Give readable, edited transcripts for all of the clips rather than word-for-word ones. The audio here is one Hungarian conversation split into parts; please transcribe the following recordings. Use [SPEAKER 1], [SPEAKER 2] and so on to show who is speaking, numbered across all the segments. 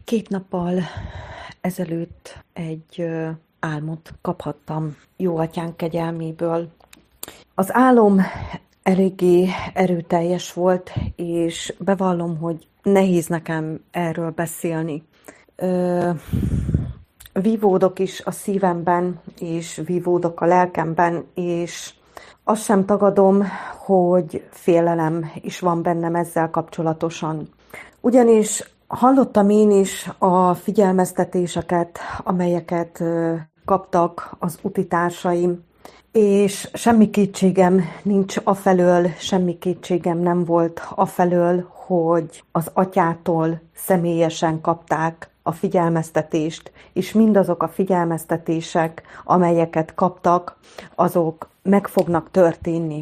[SPEAKER 1] 2 nappal ezelőtt egy álmot kaphattam Jóatyánk kegyelméből. Az álom eléggé erőteljes volt, és bevallom, hogy nehéz nekem erről beszélni. Vívódok is a szívemben, és vívódok a lelkemben, és azt sem tagadom, hogy félelem is van bennem ezzel kapcsolatosan. Ugyanis hallottam én is a figyelmeztetéseket, amelyeket kaptak az utitársaim, és semmi kétségem nincs afelől, semmi kétségem nem volt afelől, hogy az atyától személyesen kapták a figyelmeztetést, és mindazok a figyelmeztetések, amelyeket kaptak, azok meg fognak történni.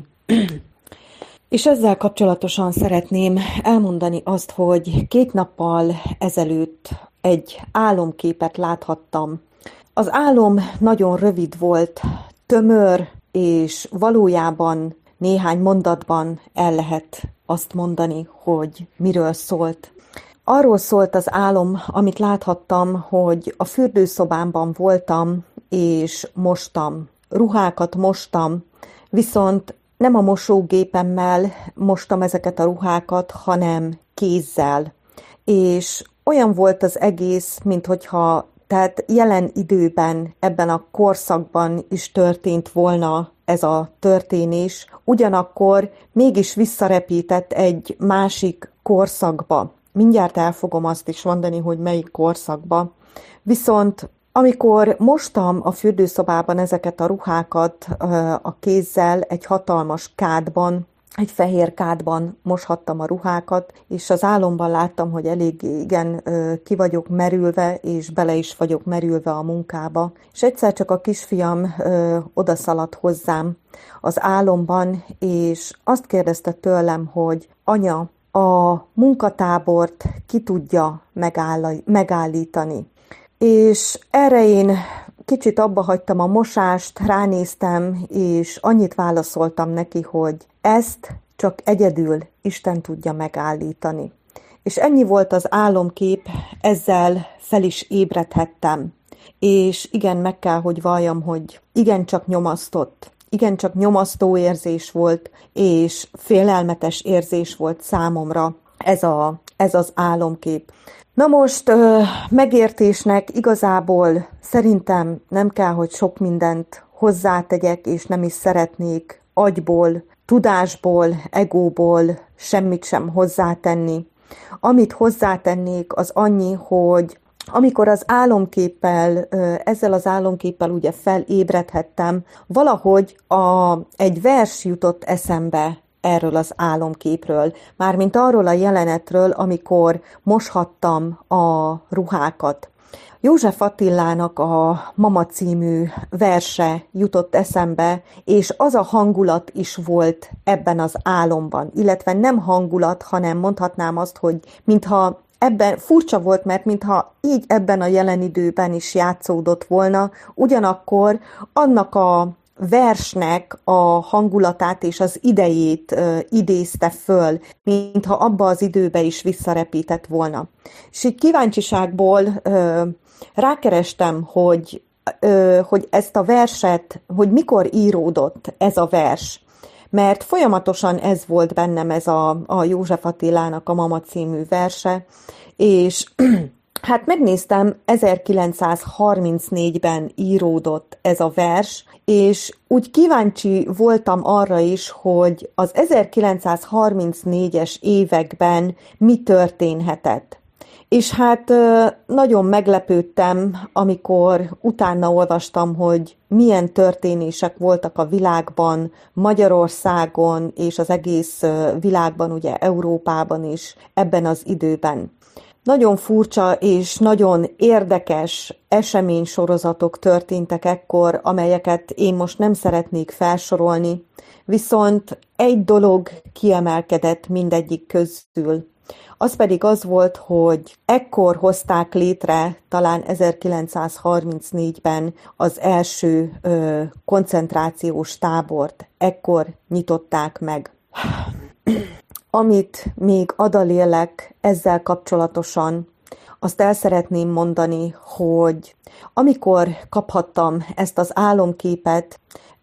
[SPEAKER 1] És ezzel kapcsolatosan szeretném elmondani azt, hogy 2 nappal ezelőtt egy álomképet láthattam. Az álom nagyon rövid volt, tömör, és valójában néhány mondatban el lehet azt mondani, hogy miről szólt. Arról szólt az álom, amit láthattam, hogy a fürdőszobámban voltam, és mostam. Ruhákat mostam, viszont nem a mosógépemmel mostam ezeket a ruhákat, hanem kézzel. És olyan volt az egész, minthogyha tehát jelen időben, ebben a korszakban is történt volna ez a történés, ugyanakkor mégis visszarepített egy másik korszakba. Mindjárt el fogom azt is mondani, hogy melyik korszakba. Viszont amikor mostam a fürdőszobában ezeket a ruhákat a kézzel, egy hatalmas kádban, egy fehér kádban moshattam a ruhákat, és az álomban láttam, hogy elég igen ki vagyok merülve, és bele is vagyok merülve a munkába. És egyszer csak a kisfiam odaszaladt hozzám az álomban, és azt kérdezte tőlem, hogy anya, a munkatábort ki tudja megállítani. És erre én kicsit abba hagytam a mosást, ránéztem, és annyit válaszoltam neki, hogy ezt csak egyedül Isten tudja megállítani. És ennyi volt az álomkép, ezzel fel is ébredhettem. És igen, meg kell, hogy valljam, hogy igencsak nyomasztott. Igencsak nyomasztó érzés volt, és félelmetes érzés volt számomra ez az álomkép. Na most megértésnek igazából szerintem nem kell, hogy sok mindent hozzátegyek, és nem is szeretnék agyból, tudásból, egóból semmit sem hozzátenni. Amit hozzátennék, az annyi, hogy amikor az álomképpel, ezzel az álomképpel ugye felébredhettem, valahogy egy vers jutott eszembe erről az álomképről, mármint arról a jelenetről, amikor moshattam a ruhákat. József Attilának a Mama című verse jutott eszembe, és az a hangulat is volt ebben az álomban, illetve nem hangulat, hanem mondhatnám azt, hogy mintha ebben furcsa volt, mert mintha így ebben a jelen időben is játszódott volna, ugyanakkor annak a versnek a hangulatát és az idejét idézte föl, mintha abba az időbe is visszarepített volna. És így kíváncsiságból rákerestem, hogy ezt a verset, hogy mikor íródott ez a vers, mert folyamatosan ez volt bennem, ez a József Attilának a Mama című verse, és hát megnéztem, 1934-ben íródott ez a vers, és úgy kíváncsi voltam arra is, hogy az 1934-es években mi történhetett. És hát nagyon meglepődtem, amikor utána olvastam, hogy milyen történések voltak a világban, Magyarországon és az egész világban, ugye Európában is ebben az időben. Nagyon furcsa és nagyon érdekes eseménysorozatok történtek ekkor, amelyeket én most nem szeretnék felsorolni, viszont egy dolog kiemelkedett mindegyik közül. Az pedig az volt, hogy ekkor hozták létre, talán 1934-ben az első koncentrációs tábort. Ekkor nyitották meg. Amit még ad a lélek ezzel kapcsolatosan, azt el szeretném mondani, hogy amikor kaphattam ezt az álomképet,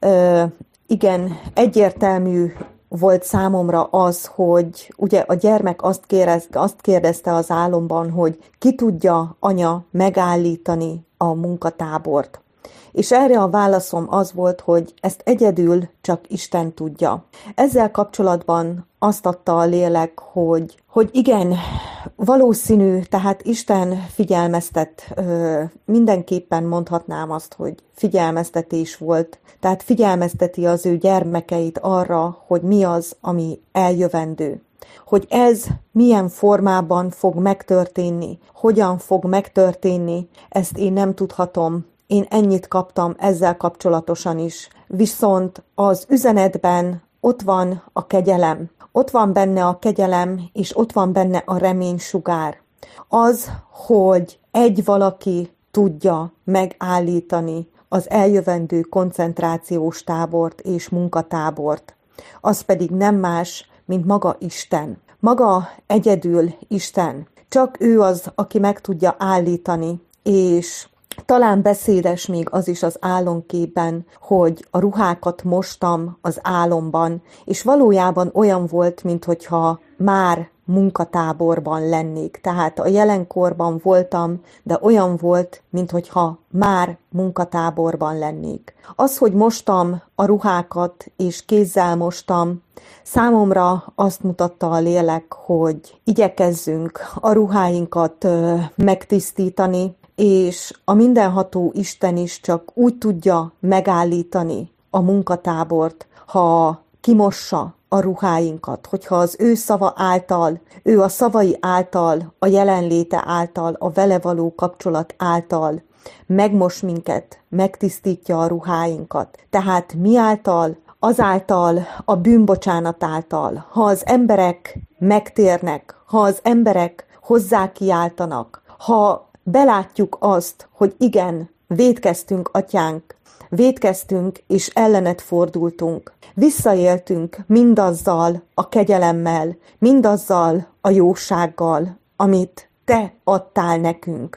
[SPEAKER 1] igen, egyértelmű volt számomra az, hogy ugye a gyermek azt kérdezte az álomban, hogy ki tudja anya megállítani a munkatábort. És erre a válaszom az volt, hogy ezt egyedül csak Isten tudja. Ezzel kapcsolatban azt adta a lélek, hogy igen, valószínű, tehát Isten figyelmeztet, mindenképpen mondhatnám azt, hogy figyelmeztetés volt, tehát figyelmezteti az ő gyermekeit arra, hogy mi az, ami eljövendő. Hogy ez milyen formában fog megtörténni, hogyan fog megtörténni, ezt én nem tudhatom. Én ennyit kaptam ezzel kapcsolatosan is. Viszont az üzenetben ott van a kegyelem. Ott van benne a kegyelem, és ott van benne a reménysugár. Az, hogy egy valaki tudja megállítani az eljövendő koncentrációs tábort és munkatábort. Az pedig nem más, mint maga Isten. Maga egyedül Isten. Csak ő az, aki meg tudja állítani, és talán beszédes még az is az álomképben, hogy a ruhákat mostam az álomban, és valójában olyan volt, minthogyha már munkatáborban lennék. Tehát a jelenkorban voltam, de olyan volt, minthogyha már munkatáborban lennék. Az, hogy mostam a ruhákat, és kézzel mostam, számomra azt mutatta a lélek, hogy igyekezzünk a ruháinkat megtisztítani, és a mindenható Isten is csak úgy tudja megállítani a munkatábort, ha kimossa a ruháinkat, hogyha az ő szava által, ő a szavai által, a jelenléte által, a vele való kapcsolat által megmos minket, megtisztítja a ruháinkat. Tehát mi által? Azáltal, a bűnbocsánat által, ha az emberek megtérnek, ha az emberek hozzákiáltanak, ha belátjuk azt, hogy igen, vétkeztünk, atyánk, vétkeztünk és ellened fordultunk. Visszaéltünk mindazzal a kegyelemmel, mindazzal a jósággal, amit te adtál nekünk.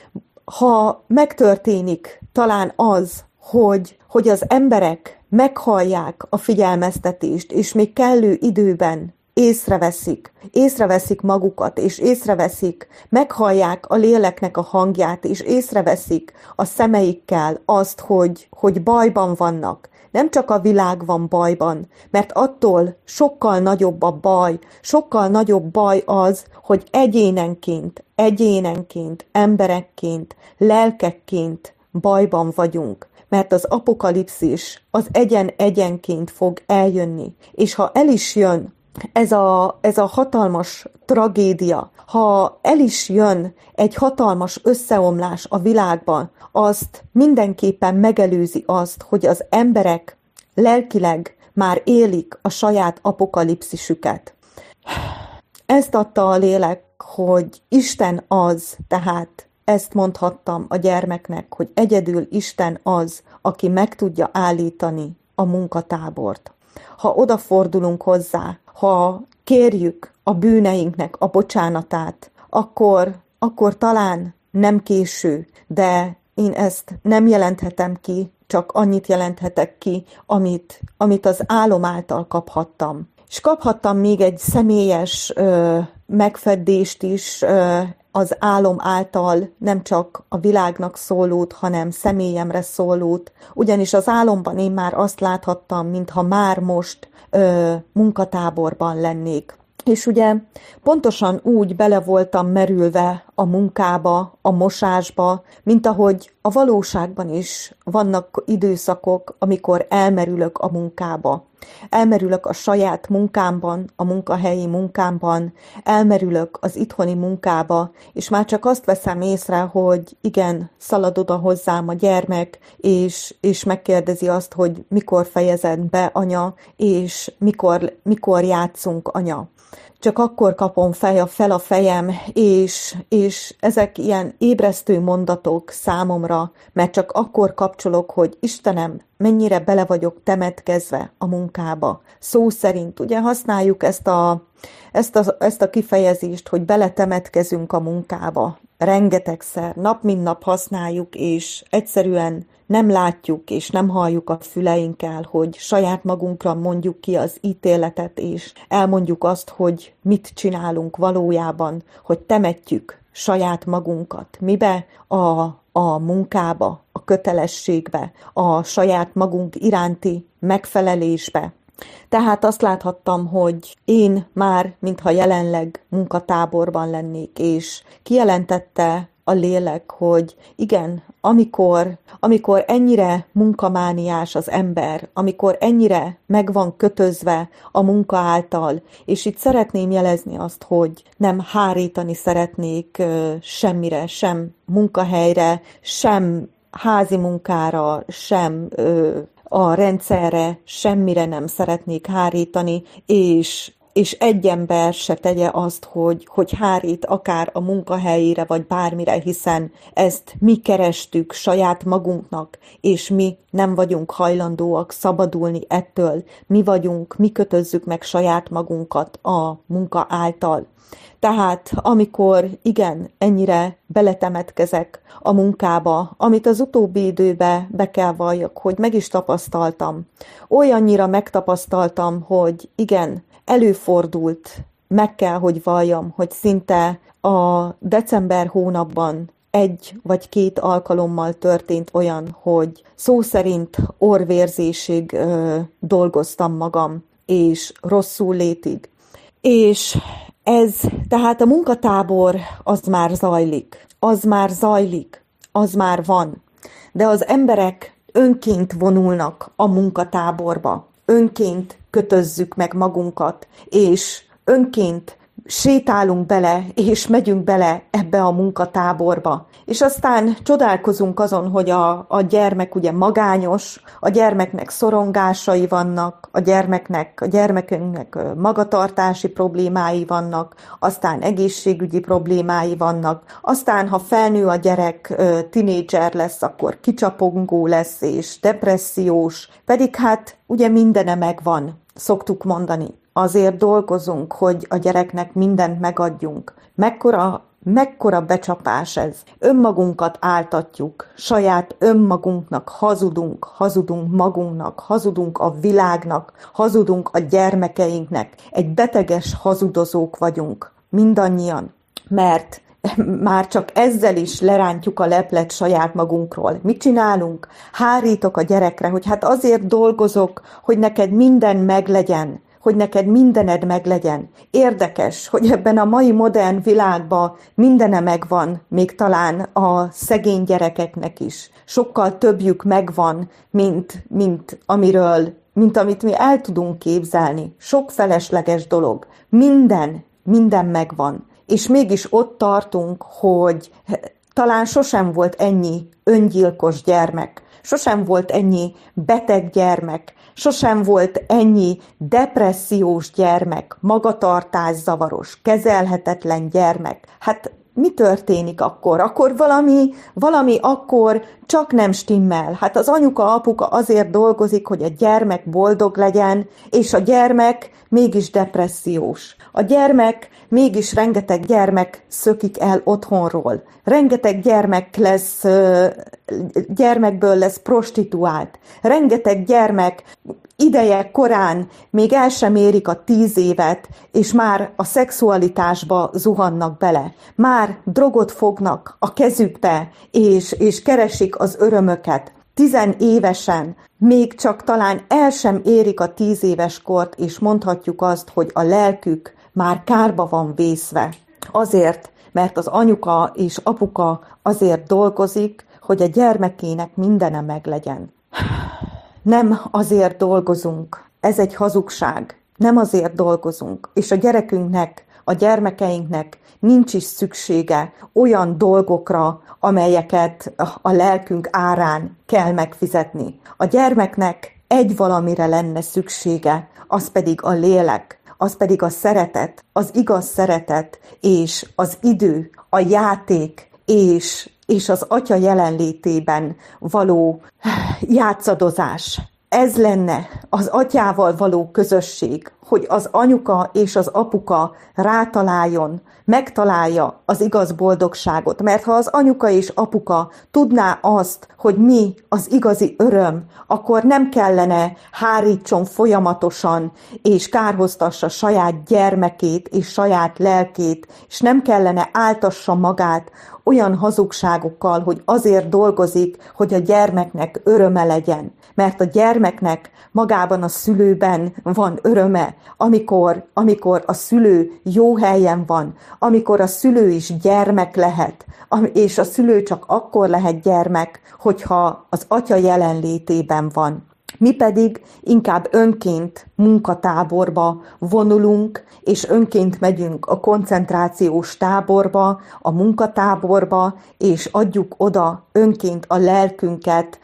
[SPEAKER 1] Ha megtörténik talán az, hogy az emberek meghallják a figyelmeztetést, és még kellő időben észreveszik magukat, és meghallják a léleknek a hangját, és észreveszik a szemeikkel azt, hogy bajban vannak. Nem csak a világ van bajban, mert attól sokkal nagyobb a baj, sokkal nagyobb baj az, hogy egyénenként, emberekként, lelkekként bajban vagyunk. Mert az apokalipszis az egyenként fog eljönni. És ha el is jön ez a hatalmas tragédia, ha el is jön egy hatalmas összeomlás a világban, azt mindenképpen megelőzi azt, hogy az emberek lelkileg már élik a saját apokalipszisüket. Ezt adta a lélek, hogy Isten az, tehát ezt mondhattam a gyermeknek, hogy egyedül Isten az, aki meg tudja állítani a munkatábort. Ha odafordulunk hozzá, ha kérjük a bűneinknek a bocsánatát, akkor talán nem késő, de én ezt nem jelenthetem ki, csak annyit jelenthetek ki, amit az álom által kaphattam. És kaphattam még egy személyes megfedést is az álom által, nem csak a világnak szólót, hanem személyemre szólót. Ugyanis az álomban én már azt láthattam, mintha már most munkatáborban lennék. És ugye pontosan úgy bele voltam merülve a munkába, a mosásba, mint ahogy a valóságban is vannak időszakok, amikor elmerülök a munkába. Elmerülök a saját munkámban, a munkahelyi munkámban, elmerülök az itthoni munkába, és már csak azt veszem észre, hogy igen, szalad oda hozzám a gyermek, és megkérdezi azt, hogy mikor fejezed be, anya, és mikor játszunk, anya. Csak akkor kapom fel a fejem, és ezek ilyen ébresztő mondatok számomra, mert csak akkor kapcsolok, hogy Istenem, mennyire bele vagyok temetkezve a munkába. Szó szerint, ugye használjuk ezt Ezt a kifejezést, hogy beletemetkezünk a munkába, rengetegszer, nap mint nap használjuk, és egyszerűen nem látjuk és nem halljuk a füleinkkel, hogy saját magunkra mondjuk ki az ítéletet, és elmondjuk azt, hogy mit csinálunk valójában, hogy temetjük saját magunkat. Mibe? A munkába, a kötelességbe, a saját magunk iránti megfelelésbe. Tehát azt láthattam, hogy én már, mintha jelenleg munkatáborban lennék, és kijelentette a lélek, hogy igen, amikor ennyire munkamániás az ember, amikor ennyire meg van kötözve a munka által, és itt szeretném jelezni azt, hogy nem hárítani szeretnék semmire, sem munkahelyre, sem házi munkára, sem a rendszerre, semmire nem szeretnék hárítani, és egy ember se tegye azt, hogy hárít akár a munkahelyére, vagy bármire, hiszen ezt mi kerestük saját magunknak, és mi nem vagyunk hajlandóak szabadulni ettől. Mi kötözzük meg saját magunkat a munka által. Tehát amikor igen, ennyire beletemetkezek a munkába, amit az utóbbi időben be kell valljak, hogy meg is tapasztaltam. Olyannyira megtapasztaltam, hogy igen, előfordult, meg kell, hogy valljam, hogy szinte a december hónapban 1 vagy 2 alkalommal történt olyan, hogy szó szerint orrvérzésig dolgoztam magam, és rosszul létig. És tehát a munkatábor az már zajlik, az már van. De az emberek önként vonulnak a munkatáborba, önként kötözzük meg magunkat, és önként sétálunk bele, és megyünk bele ebbe a munkatáborba. És aztán csodálkozunk azon, hogy a gyermek ugye magányos, a gyermeknek szorongásai vannak, a gyermekünknek magatartási problémái vannak, aztán egészségügyi problémái vannak, aztán ha felnő a gyerek, tinédzser lesz, akkor kicsapongó lesz, és depressziós, pedig hát ugye mindene megvan, szoktuk mondani. Azért dolgozunk, hogy a gyereknek mindent megadjunk. Mekkora becsapás ez. Önmagunkat áltatjuk, saját önmagunknak hazudunk magunknak, hazudunk a világnak, hazudunk a gyermekeinknek. Egy beteges hazudozók vagyunk, mindannyian, mert már csak ezzel is lerántjuk a leplet saját magunkról. Mit csinálunk? Hárítok a gyerekre, hogy hát azért dolgozok, hogy neked minden meglegyen, hogy neked mindened meglegyen. Érdekes, hogy ebben a mai modern világban mindene megvan, még talán a szegény gyerekeknek is. Sokkal többjük megvan, mint amit mi el tudunk képzelni. Sok felesleges dolog. Minden megvan. És mégis ott tartunk, hogy talán sosem volt ennyi öngyilkos gyermek, sosem volt ennyi beteg gyermek, sosem volt ennyi depressziós gyermek, magatartászavaros, kezelhetetlen gyermek. Hát mi történik akkor? Akkor valami akkor csak nem stimmel. Hát az anyuka, apuka azért dolgozik, hogy a gyermek boldog legyen, és a gyermek mégis depressziós. A gyermek mégis rengeteg gyermek szökik el otthonról. Rengeteg gyermekből lesz prostituált. Rengeteg gyermek ideje korán még el sem érik a 10 évet, és már a szexualitásba zuhannak bele. Már drogot fognak a kezükbe, és keresik az örömöket. 10 évesen, még csak talán el sem érik a 10 éves kort, és mondhatjuk azt, hogy a lelkük már kárba van vészve. Azért, mert az anyuka és apuka azért dolgozik, hogy a gyermekének mindene meglegyen. Nem azért dolgozunk, ez egy hazugság, nem azért dolgozunk, és a gyerekünknek, a gyermekeinknek nincs is szüksége olyan dolgokra, amelyeket a lelkünk árán kell megfizetni. A gyermeknek egy valamire lenne szüksége, az pedig a lélek, az pedig a szeretet, az igaz szeretet, és az idő, a játék, és az atya jelenlétében való játszadozás. ez lenne az atyával való közösség, hogy az anyuka és az apuka rátaláljon, megtalálja az igaz boldogságot. Mert ha az anyuka és apuka tudná azt, hogy mi az igazi öröm, akkor nem kellene hárítson folyamatosan, és kárhoztassa saját gyermekét és saját lelkét, és nem kellene áltassa magát olyan hazugságokkal, hogy azért dolgozik, hogy a gyermeknek öröme legyen. Mert a gyermeknek magában a szülőben van öröme, amikor a szülő jó helyen van, amikor a szülő is gyermek lehet, és a szülő csak akkor lehet gyermek, hogyha az atya jelenlétében van. Mi pedig inkább önként munkatáborba vonulunk, és önként megyünk a koncentrációs táborba, a munkatáborba, és adjuk oda önként a lelkünket,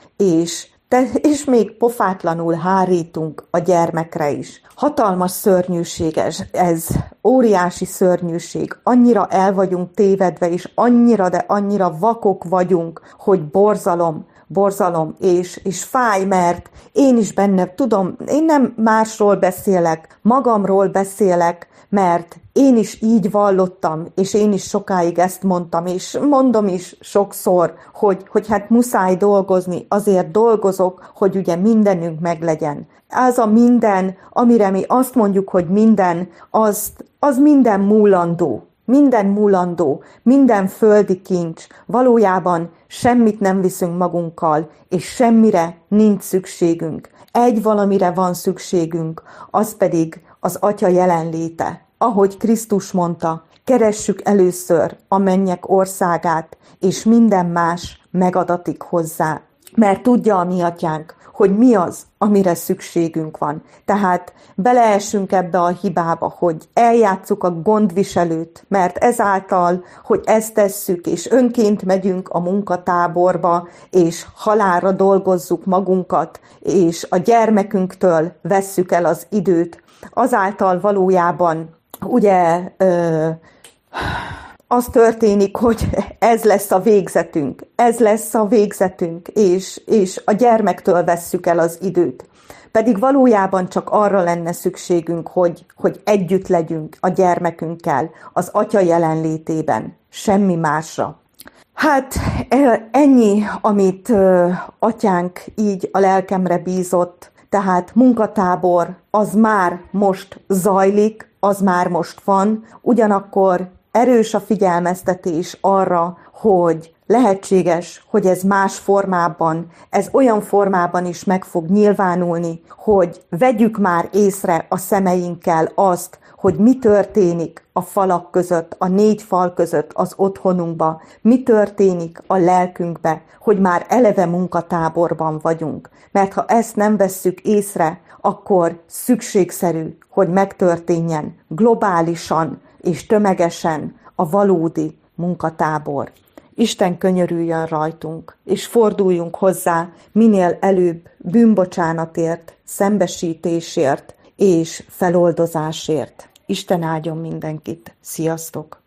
[SPEAKER 1] és még pofátlanul hárítunk a gyermekre is. Hatalmas szörnyűség ez, óriási szörnyűség. Annyira el vagyunk tévedve, és annyira, de annyira vakok vagyunk, hogy borzalom, és fáj, mert én is benne tudom, én nem másról beszélek, magamról beszélek, mert én is így vallottam, és én is sokáig ezt mondtam, és mondom is sokszor, hogy hát muszáj dolgozni, azért dolgozok, hogy ugye mindenünk meglegyen. Az a minden, amire mi azt mondjuk, hogy minden, az minden múlandó. Minden múlandó, minden földi kincs, valójában semmit nem viszünk magunkkal, és semmire nincs szükségünk. Egy valamire van szükségünk, az pedig az Atya jelenléte. Ahogy Krisztus mondta, keressük először a mennyek országát, és minden más megadatik hozzá. Mert tudja a mi atyánk, hogy mi az, amire szükségünk van. Tehát beleessünk ebbe a hibába, hogy eljátsszuk a gondviselőt, mert ezáltal, hogy ezt tesszük, és önként megyünk a munkatáborba, és halálra dolgozzuk magunkat, és a gyermekünktől vesszük el az időt, azáltal valójában ugye az történik, hogy ez lesz a végzetünk, és a gyermektől vesszük el az időt. Pedig valójában csak arra lenne szükségünk, hogy együtt legyünk a gyermekünkkel, az Atya jelenlétében, semmi másra. Hát ennyi, amit atyánk így a lelkemre bízott, tehát munkatábor, az már most zajlik, az már most van, ugyanakkor erős a figyelmeztetés arra, hogy lehetséges, hogy ez más formában, ez olyan formában is meg fog nyilvánulni, hogy vegyük már észre a szemeinkkel azt, hogy mi történik a falak között, a 4 fal között az otthonunkba, mi történik a lelkünkbe, hogy már eleve munkatáborban vagyunk. Mert ha ezt nem vesszük észre, akkor szükségszerű, hogy megtörténjen globálisan és tömegesen a valódi munkatábor. Isten könyörüljön rajtunk, és forduljunk hozzá minél előbb bűnbocsánatért, szembesítésért és feloldozásért. Isten áldjon mindenkit. Sziasztok!